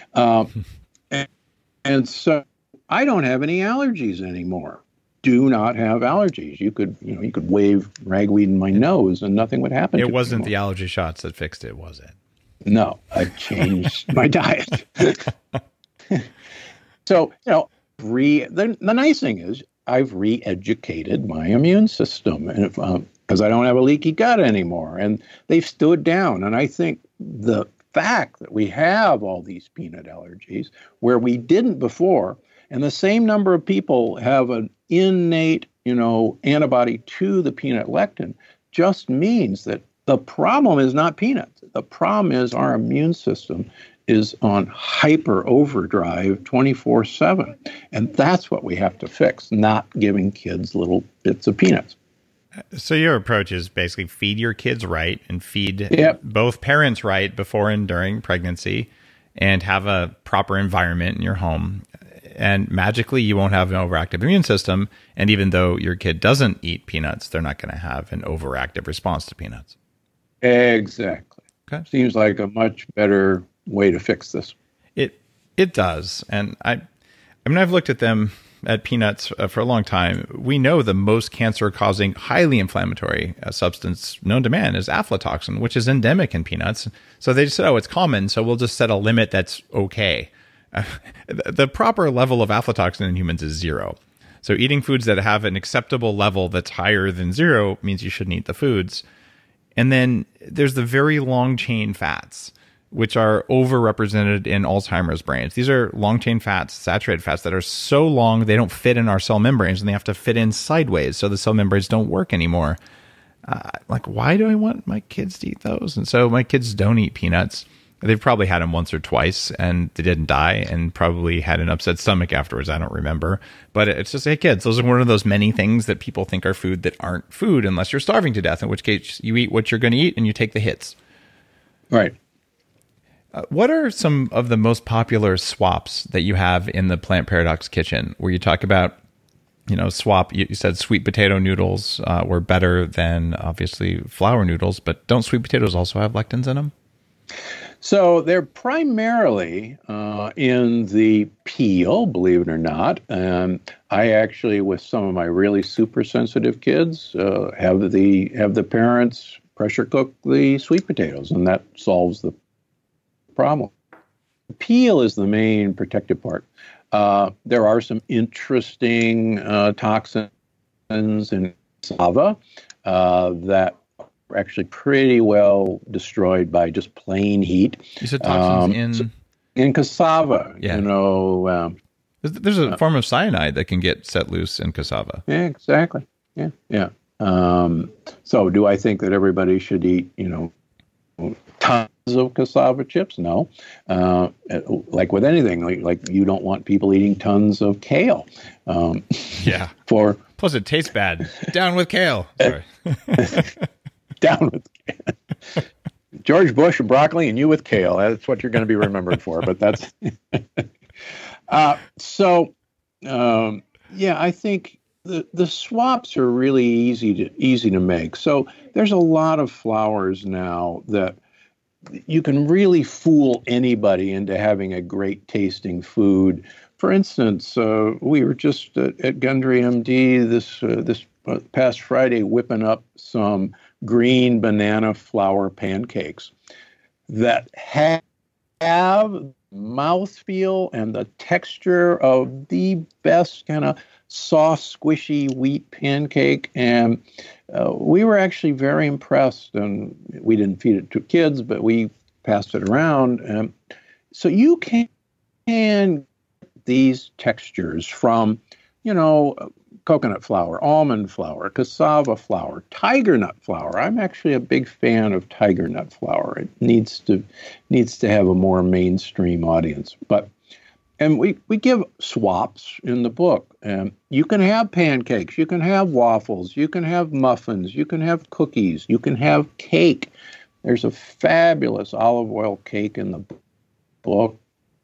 And so I don't have any allergies anymore. Do not have allergies. You could wave ragweed in my nose and nothing would happen. It wasn't the allergy shots that fixed it, was it? No, I changed my diet. So, you know, the nice thing is I've re-educated my immune system, and because I don't have a leaky gut anymore, and they've stood down. And I think the fact that we have all these peanut allergies where we didn't before, and the same number of people have an innate, you know, antibody to the peanut lectin, just means that the problem is not peanuts. The problem is our immune system is on hyper overdrive 24/7. And that's what we have to fix, not giving kids little bits of peanuts. So your approach is basically feed your kids right and feed both parents right before and during pregnancy and have a proper environment in your home. And magically, you won't have an overactive immune system. And even though your kid doesn't eat peanuts, they're not going to have an overactive response to peanuts. Exactly. Okay. Seems like a much better way to fix this. It does. And I mean, I've looked at peanuts for a long time. We know the most cancer-causing, highly inflammatory substance known to man is aflatoxin, which is endemic in peanuts. So they just said, it's common, so we'll just set a limit that's okay. The proper level of aflatoxin in humans is 0. So eating foods that have an acceptable level that's higher than 0 means you shouldn't eat the foods. And then there's the very long chain fats, which are overrepresented in Alzheimer's brains. These are long chain fats, saturated fats that are so long they don't fit in our cell membranes and they have to fit in sideways so the cell membranes don't work anymore. Like, why do I want my kids to eat those? And so my kids don't eat peanuts. They've probably had them once or twice and they didn't die and probably had an upset stomach afterwards. I don't remember. But it's just, hey, kids, those are one of those many things that people think are food that aren't food unless you're starving to death, in which case you eat what you're going to eat and you take the hits. Right. What are some of the most popular swaps that you have in the Plant Paradox Kitchen where you talk about, you know, you said sweet potato noodles were better than obviously flour noodles, but don't sweet potatoes also have lectins in them? So they're primarily in the peel, believe it or not. I actually, with some of my really super sensitive kids, have the parents pressure cook the sweet potatoes, and that solves the problem. The peel is the main protective part. There are some interesting toxins in cassava that are actually pretty well destroyed by just plain heat. You said toxins in cassava. Yeah. There's a form of cyanide that can get set loose in cassava. Yeah, exactly. Yeah. So do I think that everybody should eat, tons of cassava chips? No. Like with anything, like you don't want people eating tons of kale. Yeah. Plus it tastes bad. Down with kale. Sorry. Down with kale. George Bush and broccoli and you with kale. That's what you're going to be remembered for. But that's... I think the swaps are really easy to make. So there's a lot of flours now that you can really fool anybody into having a great tasting food. For instance, we were just at Gundry MD this past Friday whipping up some green banana flour pancakes that have mouthfeel and the texture of the best kind of soft, squishy wheat pancake. And we were actually very impressed. And we didn't feed it to kids, but we passed it around. So you can get these textures from, coconut flour, almond flour, cassava flour, tiger nut flour. I'm actually a big fan of tiger nut flour. It needs to have a more mainstream audience. And we give swaps in the book. You can have pancakes, you can have waffles, you can have muffins, you can have cookies, you can have cake. There's a fabulous olive oil cake in the book,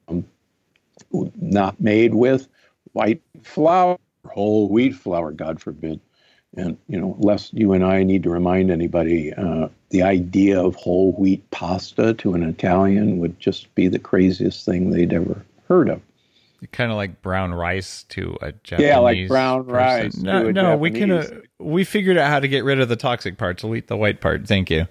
not made with white flour, whole wheat flour, God forbid. And, lest you and I need to remind anybody, the idea of whole wheat pasta to an Italian would just be the craziest thing they'd ever heard of. Kind of like brown rice to a Japanese. Yeah, like brown rice. No, we figured out how to get rid of the toxic parts. We'll eat the white part. Thank you.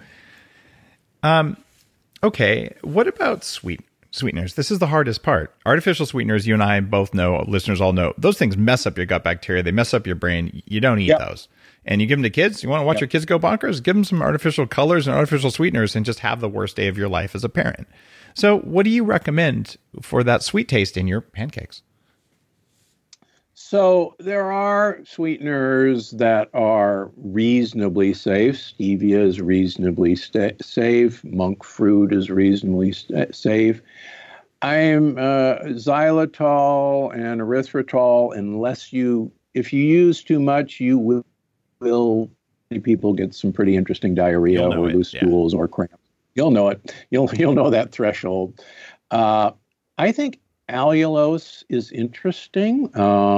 Okay, what about sweeteners? This is the hardest part. Artificial sweeteners, you and I both know, listeners all know, those things mess up your gut bacteria. They mess up your brain. You don't eat those. And you give them to kids. You want to watch your kids go bonkers? Give them some artificial colors and artificial sweeteners and just have the worst day of your life as a parent. So what do you recommend for that sweet taste in your pancakes? So there are sweeteners that are reasonably safe. Stevia is reasonably safe. Monk fruit is reasonably safe. I'm xylitol and erythritol. If you use too much, you will people get some pretty interesting diarrhea or loose stools or cramps. You'll know it. You'll know that threshold. I think allulose is interesting.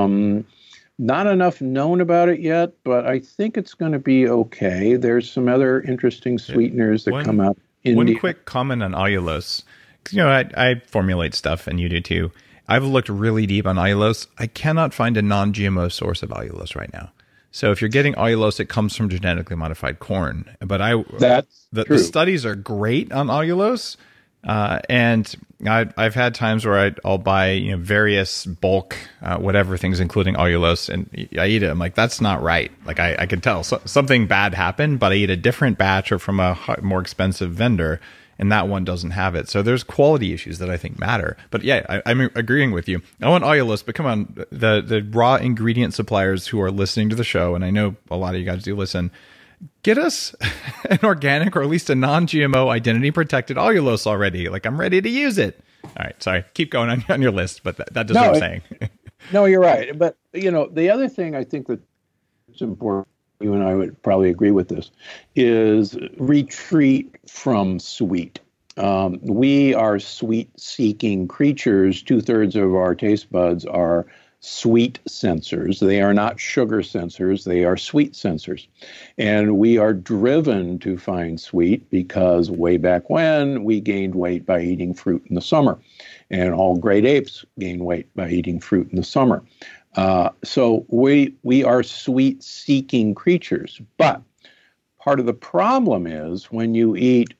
Not enough known about it yet, but I think it's going to be okay. There's some other interesting sweeteners that come out. One quick comment on allulose. I formulate stuff, and you do too. I've looked really deep on allulose. I cannot find a non-GMO source of allulose right now. So if you're getting allulose, it comes from genetically modified corn. But the studies are great on allulose. And I've had times where I'll buy various bulk whatever things, including allulose, and I eat it. I'm like, that's not right. Like I can tell something bad happened, but I eat a different batch or from a more expensive vendor, and that one doesn't have it. So there's quality issues that I think matter. But yeah, I'm agreeing with you. I want allulose, but come on, the raw ingredient suppliers who are listening to the show, and I know a lot of you guys do listen, get us an organic or at least a non-GMO identity protected allulose already. Like, I'm ready to use it. All right. Sorry. Keep going on your list, but that does what I'm saying. No, you're right. But, the other thing I think that's important, you and I would probably agree with this, is retreat from sweet. We are sweet-seeking creatures. 2/3 of our taste buds are sweet sensors. They are not sugar sensors. They are sweet sensors. And we are driven to find sweet because way back when we gained weight by eating fruit in the summer. And all great apes gain weight by eating fruit in the summer. So we are sweet-seeking creatures. But part of the problem is when you eat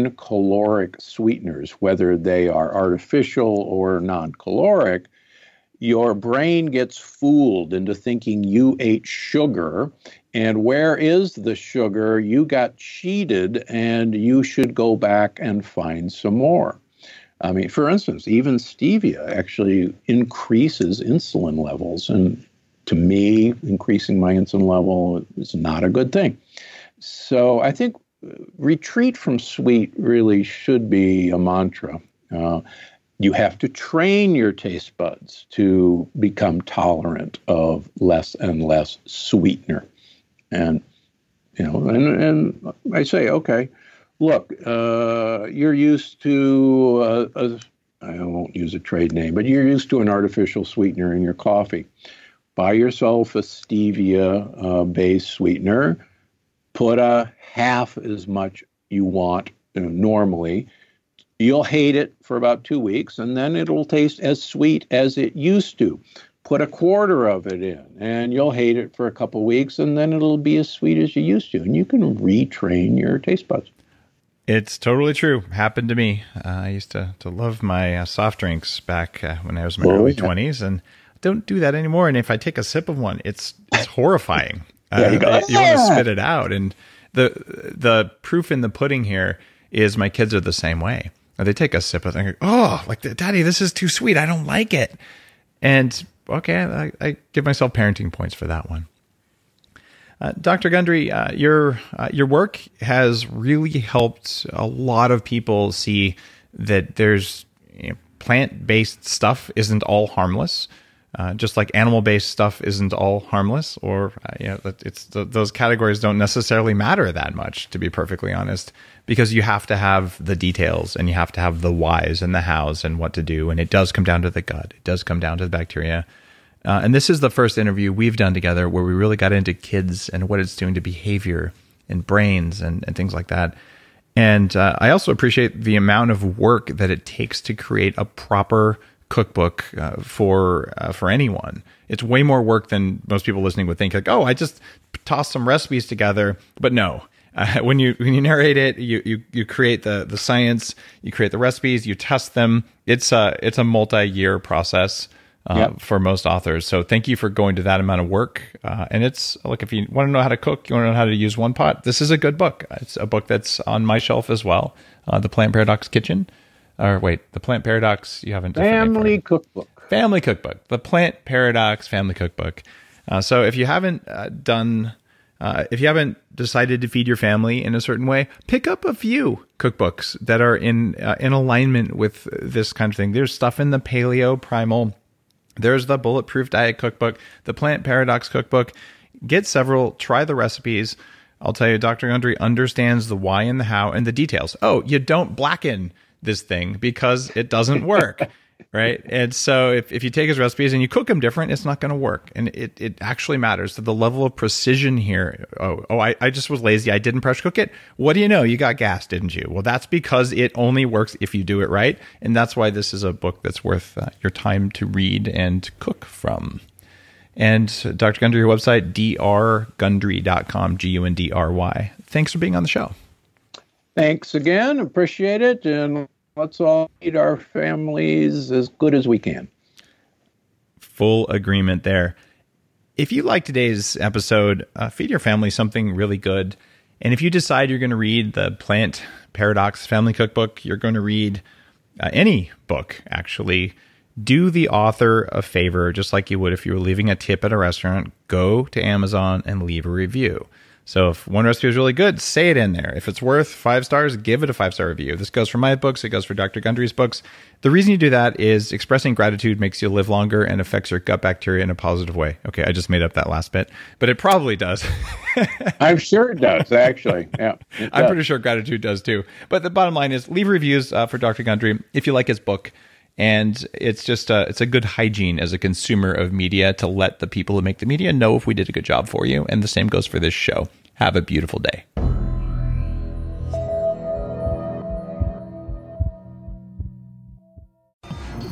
non-caloric sweeteners, whether they are artificial or non-caloric, your brain gets fooled into thinking you ate sugar. And where is the sugar? You got cheated, and you should go back and find some more. I mean, for instance, even stevia actually increases insulin levels. And to me, increasing my insulin level is not a good thing. So I think retreat from sweet really should be a mantra. You have to train your taste buds to become tolerant of less and less sweetener. And, and I say, okay, look, you're used to, I won't use a trade name, but you're used to an artificial sweetener in your coffee. Buy yourself a stevia-based sweetener. Put a half as much you want normally. You'll hate it for about 2 weeks, and then it'll taste as sweet as it used to. Put a quarter of it in, and you'll hate it for a couple weeks, and then it'll be as sweet as you used to. And you can retrain your taste buds. It's totally true. Happened to me. I used to love my soft drinks back when I was in my early 20s, and don't do that anymore. And if I take a sip of one, it's horrifying. You want to spit it out. And the proof in the pudding here is my kids are the same way. They take a sip of it and go, oh, like, Daddy, this is too sweet. I don't like it. And okay, I give myself parenting points for that one. Dr. Gundry, your work has really helped a lot of people see that there's plant-based stuff isn't all harmless. Just like animal-based stuff isn't all harmless, or those categories don't necessarily matter that much, to be perfectly honest, because you have to have the details and you have to have the whys and the hows and what to do, and it does come down to the gut. It does come down to the bacteria. And this is the first interview we've done together where we really got into kids and what it's doing to behavior and brains and things like that. And I also appreciate the amount of work that it takes to create a proper cookbook for anyone. It's way more work than most people listening would think. Like, oh, I just tossed some recipes together. But no, when you narrate it, you create the science, you create the recipes, you test them. It's a multi-year process for most authors. So thank you for going to that amount of work. And it's look, if you want to know how to cook, you want to know how to use one pot, this is a good book. It's a book that's on my shelf as well. The Plant Paradox Kitchen. Or wait, the Plant Paradox, you haven't... Family Cookbook. Family Cookbook. The Plant Paradox Family Cookbook. So if you haven't if you haven't decided to feed your family in a certain way, pick up a few cookbooks that are in alignment with this kind of thing. There's stuff in the Paleo Primal. There's the Bulletproof Diet Cookbook, the Plant Paradox Cookbook. Get several, try the recipes. I'll tell you, Dr. Gundry understands the why and the how and the details. Oh, you don't blacken this thing because it doesn't work, right? And so if you take his recipes and you cook them different, it's not going to work. And it actually matters to the level of precision here. I just was lazy. I didn't pressure cook it. What do you know? You got gas, didn't you? Well, that's because it only works if you do it right. And that's why this is a book that's worth your time to read and cook from. And Dr. Gundry, your website, drgundry.com, Gundry. Thanks for being on the show. Thanks again. Appreciate it. And let's all feed our families as good as we can. Full agreement there. If you like today's episode, feed your family something really good. And if you decide you're going to read the Plant Paradox Family Cookbook, you're going to read any book, actually, do the author a favor, just like you would if you were leaving a tip at a restaurant. Go to Amazon and leave a review. So if one recipe is really good, say it in there. If it's worth 5 stars, give it a 5-star review. This goes for my books. It goes for Dr. Gundry's books. The reason you do that is expressing gratitude makes you live longer and affects your gut bacteria in a positive way. Okay, I just made up that last bit, but it probably does. I'm sure it does, actually. Yeah, I'm pretty sure gratitude does too. But the bottom line is leave reviews for Dr. Gundry if you like his book. And it's just it's a good hygiene as a consumer of media to let the people who make the media know if we did a good job for you. And the same goes for this show. Have a beautiful day.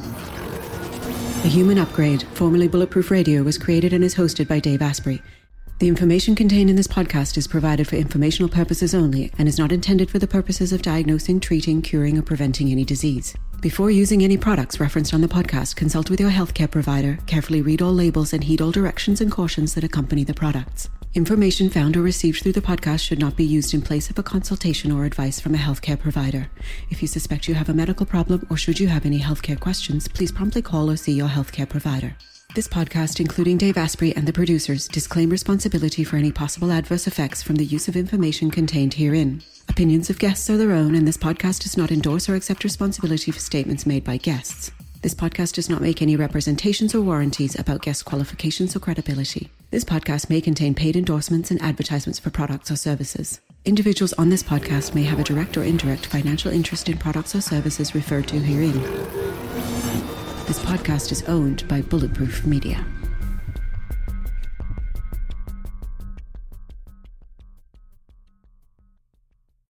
The Human Upgrade, formerly Bulletproof Radio, was created and is hosted by Dave Asprey. The information contained in this podcast is provided for informational purposes only and is not intended for the purposes of diagnosing, treating, curing, or preventing any disease. Before using any products referenced on the podcast, consult with your healthcare provider, carefully read all labels, and heed all directions and cautions that accompany the products. Information found or received through the podcast should not be used in place of a consultation or advice from a healthcare provider. If you suspect you have a medical problem or should you have any healthcare questions, please promptly call or see your healthcare provider. This podcast, including Dave Asprey and the producers, disclaim responsibility for any possible adverse effects from the use of information contained herein. Opinions of guests are their own, and this podcast does not endorse or accept responsibility for statements made by guests. This podcast does not make any representations or warranties about guest qualifications or credibility. This podcast may contain paid endorsements and advertisements for products or services. Individuals on this podcast may have a direct or indirect financial interest in products or services referred to herein. This podcast is owned by Bulletproof Media.